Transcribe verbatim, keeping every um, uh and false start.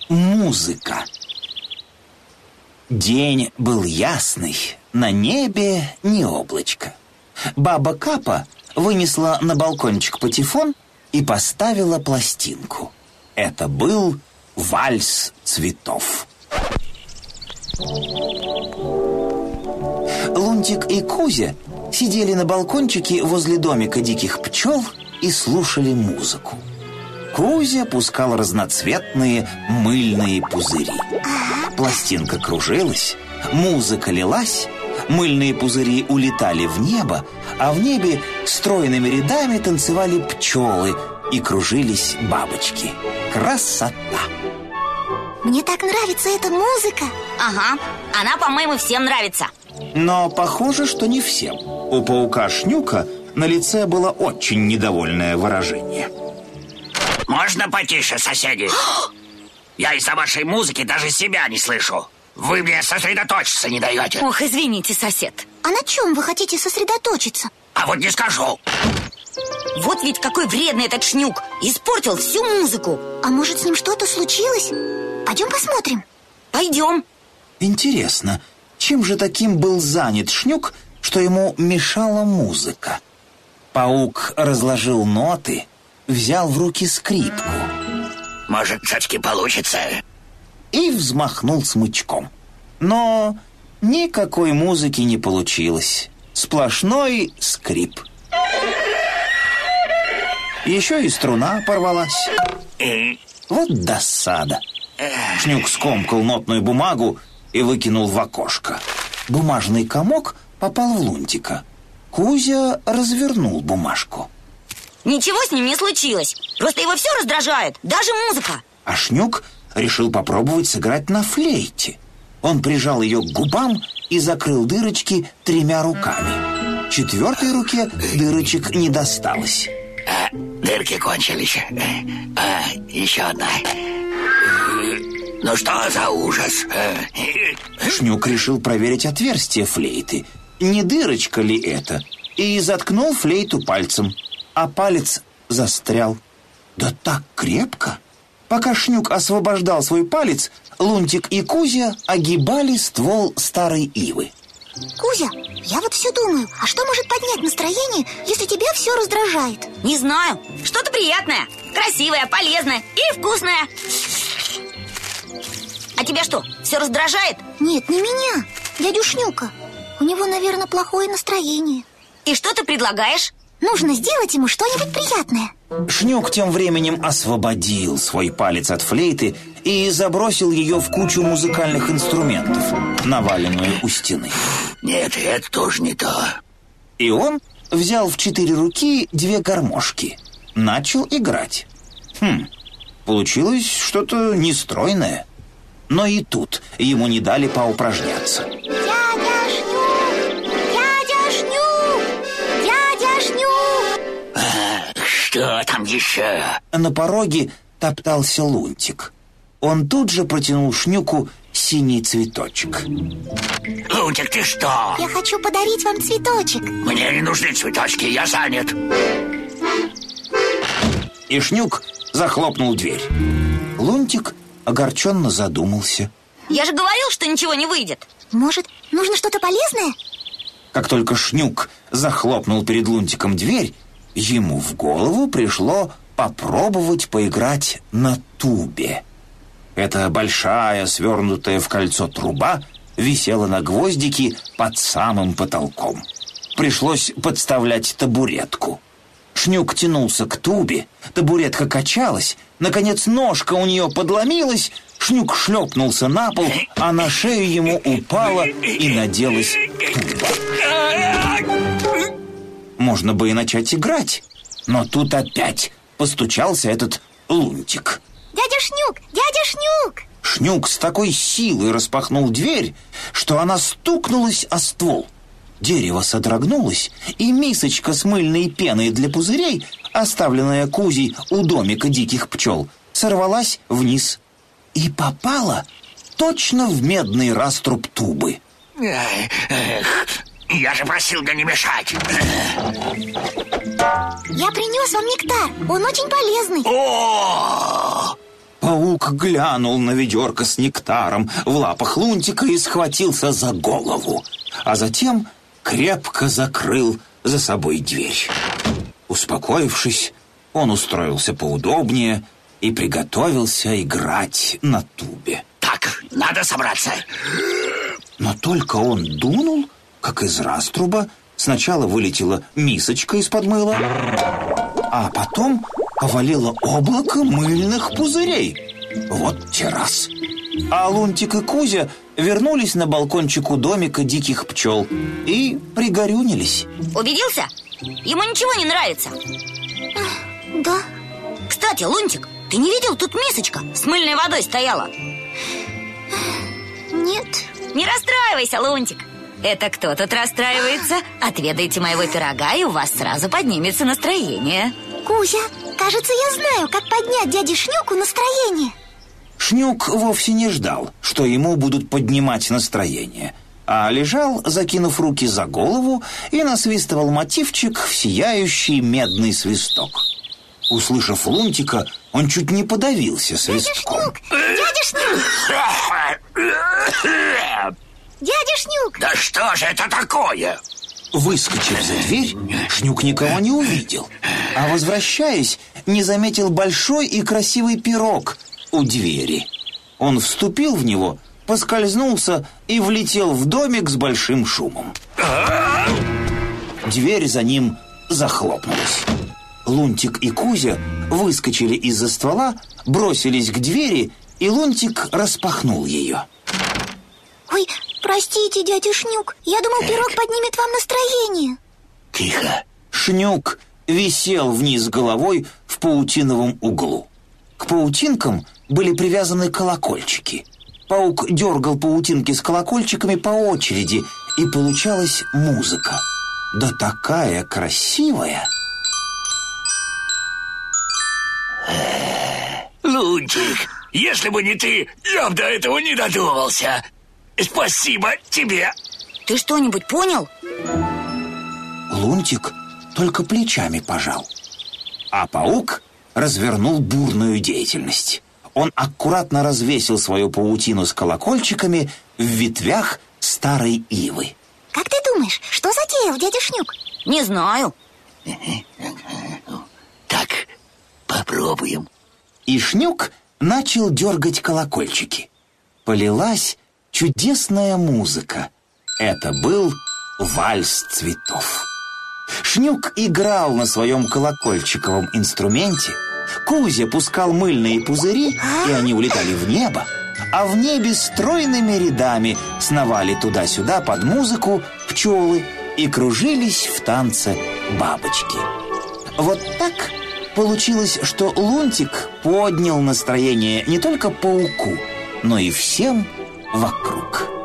музыка. День был ясный, на небе ни облачко. Баба Капа вынесла на балкончик патефон и поставила пластинку. Это был вальс цветов. Лунтик и Кузя сидели на балкончике возле домика диких пчел и слушали музыку. Кузя пускал разноцветные мыльные пузыри. Пластинка кружилась, музыка лилась, мыльные пузыри улетали в небо, а в небе стройными рядами танцевали пчелы и кружились бабочки. Красота! Мне так нравится эта музыка. Ага, она, по-моему, всем нравится. Но похоже, что не всем. У паука Шнюка на лице было очень недовольное выражение. Можно потише, соседи? Я из-за вашей музыки даже себя не слышу. Вы мне сосредоточиться не даете. Ох, извините, сосед. А на чем вы хотите сосредоточиться? А вот не скажу. Вот ведь какой вредный этот Шнюк. Испортил всю музыку. А может, с ним что-то случилось? Пойдем посмотрим. Пойдем. Интересно, чем же таким был занят Шнюк, что ему мешала музыка? Паук разложил ноты, взял в руки скрипку. Может, все-таки получится? И взмахнул смычком. Но никакой музыки не получилось. Сплошной скрип. Еще и струна порвалась. Вот досада. Шнюк скомкал нотную бумагу и выкинул в окошко. Бумажный комок попал в Лунтика. Кузя развернул бумажку. Ничего с ним не случилось. Просто его все раздражает, даже музыка. А Шнюк решил попробовать сыграть на флейте. Он прижал ее к губам и закрыл дырочки тремя руками. Четвертой руке дырочек не досталось. А, дырки кончились. А, еще одна. Ну что за ужас? Шнюк решил проверить отверстие флейты. Не дырочка ли это? И заткнул флейту пальцем. А палец застрял. Да так крепко. Пока Шнюк освобождал свой палец, Лунтик и Кузя огибали ствол старой ивы. Кузя, я вот все думаю, а что может поднять настроение, если тебя все раздражает? Не знаю, что-то приятное, красивое, полезное и вкусное. А тебя что, все раздражает? Нет, не меня, дядю Шнюка. У него, наверное, плохое настроение. И что ты предлагаешь? Нужно сделать ему что-нибудь приятное. Шнюк тем временем освободил свой палец от флейты и забросил ее в кучу музыкальных инструментов, наваленную у стены. Нет, это тоже не то. И он взял в четыре руки две гармошки. Начал играть. Хм, получилось что-то нестройное. Но и тут ему не дали поупражняться. Дядя Шнюк! Дядя Шнюк! Дядя Шнюк! А, что там еще? На пороге топтался Лунтик. Он тут же протянул Шнюку синий цветочек. Лунтик, ты что? Я хочу подарить вам цветочек. Мне не нужны цветочки, я занят. И Шнюк захлопнул дверь. Лунтик огорченно задумался. Я же говорил, что ничего не выйдет. Может, нужно что-то полезное? Как только Шнюк захлопнул перед Лунтиком дверь, ему в голову пришло попробовать поиграть на тубе. Эта большая, свернутая в кольцо труба висела на гвоздике под самым потолком. Пришлось подставлять табуретку. Шнюк тянулся к тубе, табуретка качалась, наконец ножка у нее подломилась, Шнюк шлепнулся на пол, а на шею ему упала и наделась туба. Можно бы и начать играть, но тут опять постучался этот Лунтик. Дядя Шнюк! Дядя Шнюк! Шнюк с такой силой распахнул дверь, что она стукнулась о ствол. Дерево содрогнулось, и мисочка с мыльной пеной для пузырей, оставленная Кузей у домика диких пчел, сорвалась вниз и попала точно в медный раструб тубы. Эх, я же просил да не мешать. Я принес вам нектар, он очень полезный. О! Паук глянул на ведерко с нектаром в лапах Лунтика и схватился за голову, а затем крепко закрыл за собой дверь. Успокоившись, он устроился поудобнее и приготовился играть на тубе. Так, надо собраться. Но только он дунул, как из раструба сначала вылетела мисочка из-под мыла, а потом повалило облако мыльных пузырей. Вот террас. А Лунтик и Кузя вернулись на балкончик у домика диких пчел и пригорюнились. Убедился? Ему ничего не нравится. Да. Кстати, Лунтик, ты не видел, тут мисочка с мыльной водой стояла? Нет. Не расстраивайся, Лунтик. Это кто тут расстраивается? Отведайте моего пирога, и у вас сразу поднимется настроение. Кузя, кажется, я знаю, как поднять дяде Шнюку настроение. Шнюк вовсе не ждал, что ему будут поднимать настроение, а лежал, закинув руки за голову, и насвистывал мотивчик в сияющий медный свисток. Услышав Лунтика, он чуть не подавился свистком. Дядя Шнюк! Дядя Шнюк! Дядя Шнюк! Да что же это такое? Выскочив за дверь, Шнюк никого не увидел, а, возвращаясь, не заметил большой и красивый пирог у двери. Он вступил в него, поскользнулся и влетел в домик с большим шумом. Дверь за ним захлопнулась. Лунтик и Кузя выскочили из-за ствола, бросились к двери, и Лунтик распахнул ее. Ой, простите, дядя Шнюк, я думал, пирог поднимет вам настроение. Тихо. Шнюк висел вниз головой в паутиновом углу. К паутинкам были привязаны колокольчики. Паук дергал паутинки с колокольчиками по очереди, и получалась музыка. Да такая красивая! Лунтик, если бы не ты, я бы до этого не додумался. Спасибо тебе. Ты что-нибудь понял? Лунтик только плечами пожал. А паук развернул бурную деятельность. Он аккуратно развесил свою паутину с колокольчиками в ветвях старой ивы. Как ты думаешь, что затеял дядя Шнюк? Не знаю. Так, попробуем. И Шнюк начал дергать колокольчики. Полилась чудесная музыка. Это был вальс цветов. Шнюк играл на своем колокольчиковом инструменте, Кузя пускал мыльные пузыри, и они улетали в небо, а в небе стройными рядами сновали туда-сюда под музыку пчелы и кружились в танце бабочки. Вот так получилось, что Лунтик поднял настроение не только пауку, но и всем вокруг.